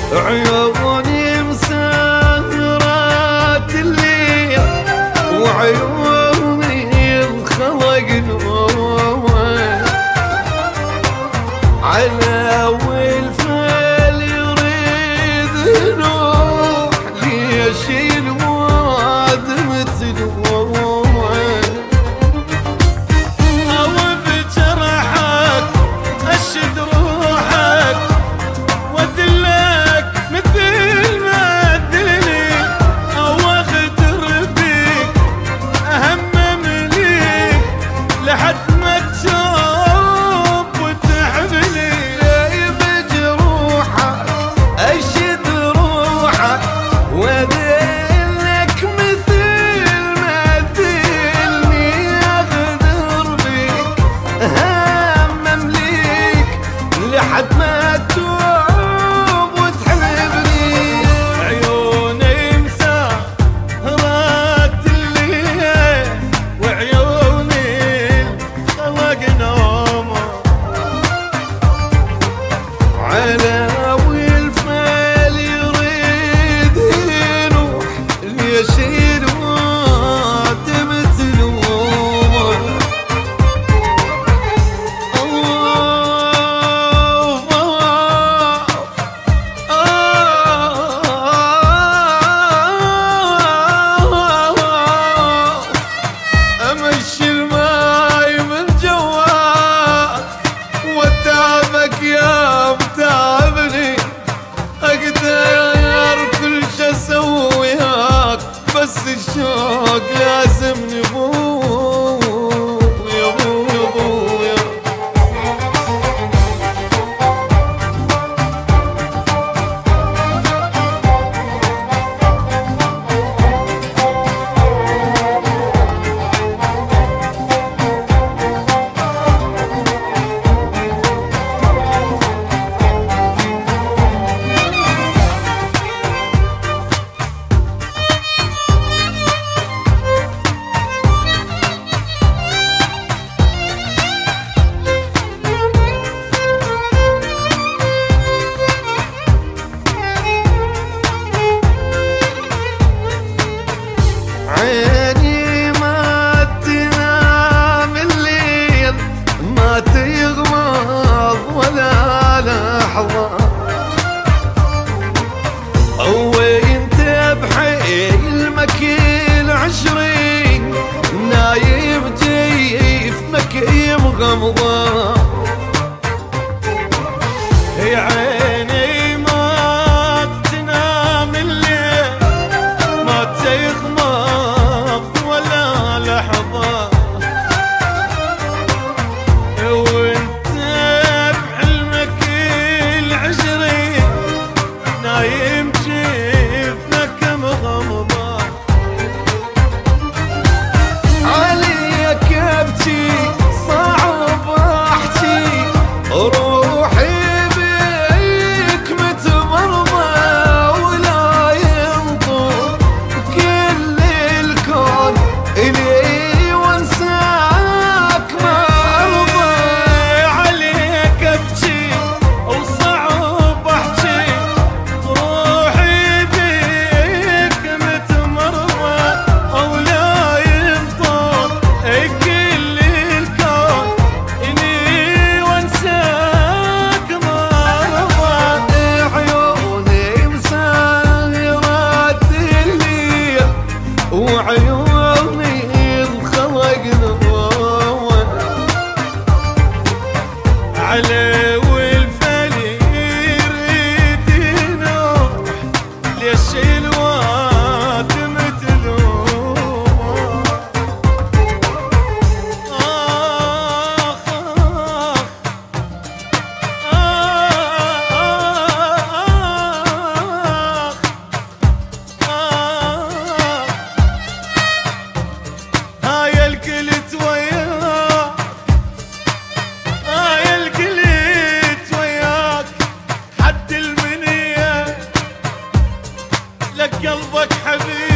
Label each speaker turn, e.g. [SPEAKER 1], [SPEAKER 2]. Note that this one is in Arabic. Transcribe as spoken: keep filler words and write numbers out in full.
[SPEAKER 1] عيوني مسهرات الليل وعيوني الخلق نور على والفال يريد نوح ليش الواد متلوح
[SPEAKER 2] او بجرحك اشد روحك وادلك مثل ما ادلني او اغدر بيك اهمم ليك لحد ما تشوف وتحبني
[SPEAKER 1] بجروحك اشد روحك وادلك مثل ما ادلني اغدر بيك اهمم ليك لحد ما تتوب وتحبني
[SPEAKER 2] عيوني مسهرات الليل وعيوني خلق نومه
[SPEAKER 1] على والفال يريد يروح ليش الواد متلوح امشي الماي من جواك واتعبك يا متعبني اقدر كل شي اسوياك بس الشوق لازم يبوق يبوق يبوق عيني ما تنام الليل ما تغمض ولا لحظة وانت بحلمك العشرين نايم جيفنك يمغمضة
[SPEAKER 2] يا عيني ما تنام الليل ما تغمض ولا لحظة وانت بحلمك العشرين نايم جيفنك مغمضة
[SPEAKER 1] عليك ابكي صعب احكي روحي بيك متمرضى ولا ينطق كل الكون الي وانساك ما ارضى
[SPEAKER 2] عليك ابكي وصعب احكي روحي بيك متمرضى او لا ينطق كل الكون اني وانساك ما ارضى
[SPEAKER 1] عيوني مسهرات الليل وعيوني الخلق نور
[SPEAKER 2] على والفال يريد ينوح ليش الواد متلوح آخ آخ آخ آخ هاي الكلت وياه هاي الكلت وياك حد المنية لك قلبك حبيب